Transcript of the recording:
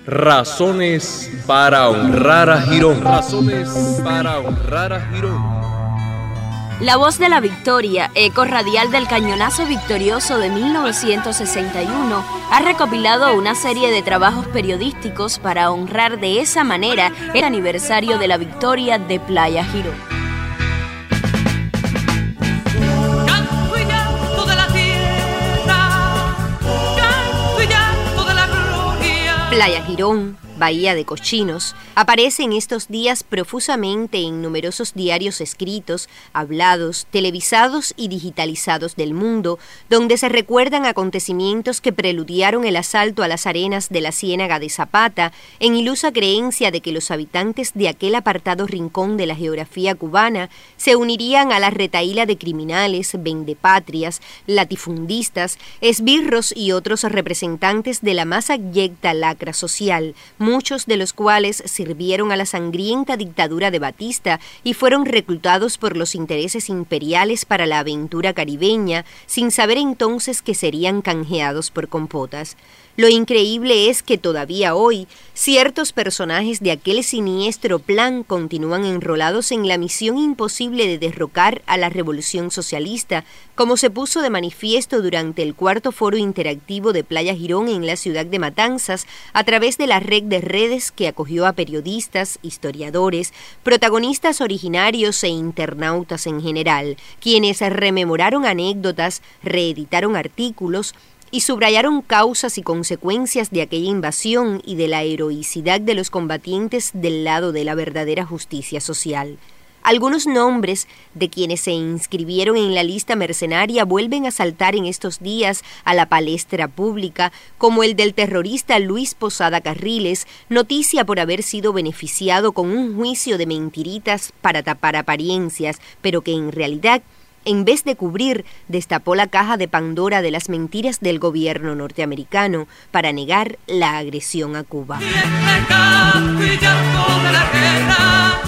Razones para honrar a Girón. Razones para honrar a Girón. La Voz de la Victoria, eco radial del cañonazo victorioso de 1961, ha recopilado una serie de trabajos periodísticos para honrar de esa manera el aniversario de la victoria de Playa Girón. Playa Girón, Bahía de Cochinos, aparece en estos días profusamente en numerosos diarios escritos, hablados, televisados y digitalizados del mundo, donde se recuerdan acontecimientos que preludiaron el asalto a las arenas de la Ciénaga de Zapata, en ilusa creencia de que los habitantes de aquel apartado rincón de la geografía cubana se unirían a la retahíla de criminales, vendepatrias, latifundistas, esbirros y otros representantes de la más abyecta lacra social, muchos de los cuales sirvieron a la sangrienta dictadura de Batista y fueron reclutados por los intereses imperiales para la aventura caribeña, sin saber entonces que serían canjeados por compotas. Lo increíble es que todavía hoy, ciertos personajes de aquel siniestro plan continúan enrolados en la misión imposible de derrocar a la revolución socialista, como se puso de manifiesto durante el cuarto foro interactivo de Playa Girón en la ciudad de Matanzas, a través de la red de redes que acogió a periodistas, historiadores, protagonistas originarios e internautas en general, quienes rememoraron anécdotas, reeditaron artículos, y subrayaron causas y consecuencias de aquella invasión y de la heroicidad de los combatientes del lado de la verdadera justicia social. Algunos nombres de quienes se inscribieron en la lista mercenaria vuelven a saltar en estos días a la palestra pública, como el del terrorista Luis Posada Carriles, noticia por haber sido beneficiado con un juicio de mentiritas para tapar apariencias, pero que en realidad, en vez de cubrir, destapó la caja de Pandora de las mentiras del gobierno norteamericano para negar la agresión a Cuba.